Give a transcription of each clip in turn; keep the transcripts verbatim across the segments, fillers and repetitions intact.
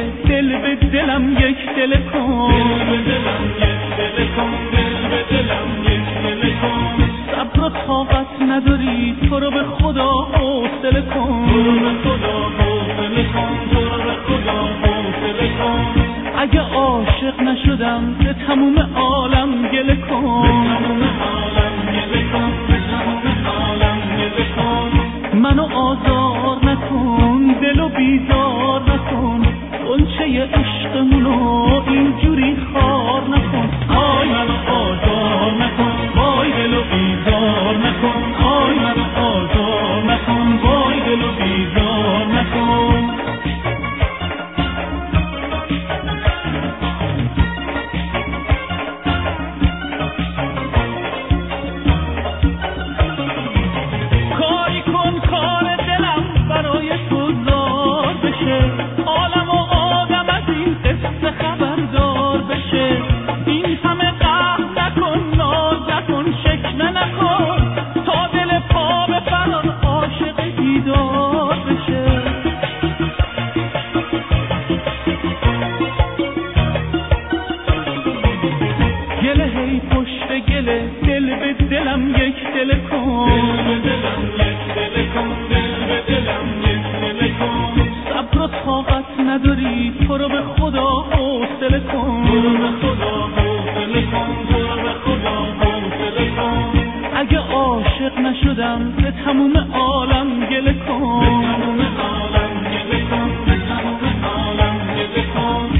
گله دل به دلم یک دل کن، دل به دلم یک دل کن، دل به دلم یک دل کن. صبر و طاقت نداری تو رو به خدا حوصله کن، تو رو به خدا حوصله کن، تو رو به خدا حوصله کن. اگه عاشق نشدم به تموم عالم گله کن، به تموم عالم گله کن، به تموم عالم گله کن. منو آزار نکن، دلو بیزار نکن، غنچه عشقمونو اینجوری خار نکن. آی منو آزار نکن، وای دلو بیزار نکن، آی منو آزار نکن، وای دلو بیزار نکن. دل به دلم یک دل کن، دل به دلم یک دل کن، دل به دلم یک دل کن. صبر و طاقت نداری تو رو به خدا حوصله کن، تو رو به خدا حوصله کن، تو رو به خدا حوصله کن. اگه عاشق نشدم به تموم عالم گله کن، به تموم عالم گله کن، به تموم عالم گله کن.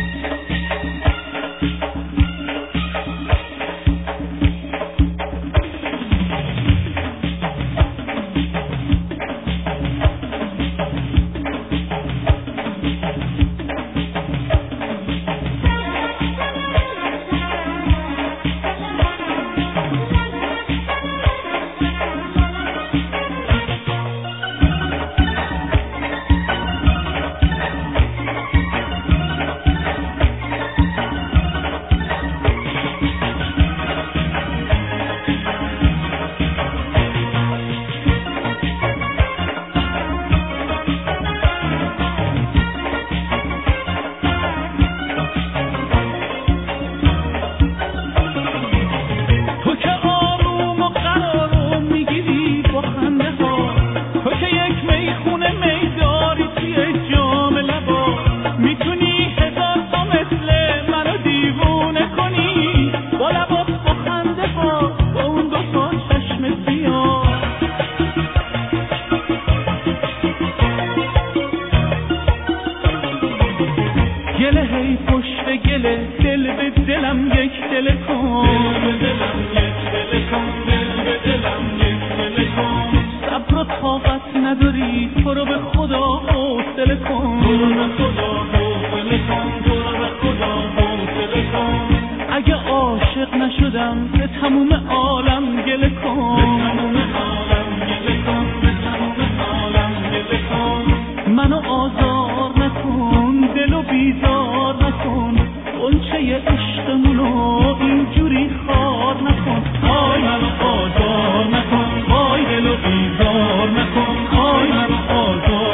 گله هی پشت گله دل به دلم یک دل کن، دل به دلم یک دل کن، دل به دلم یک دل کن. صبر و طاقت نداری تو رو به خدا حوصله کن، تو رو به خدا حوصله کن، تو رو به خدا حوصله کن. اگه عاشق نشدم به تموم عالم گله کن، به تموم عالم گله کن، به تموم عالم گله کن. منو آزار نکن، دلو بیزار نکن، غنچه عشقمونو اینجوری خار نکن. آی منو آزار نکن، وای دلو بیزار نکن، آی منو آزار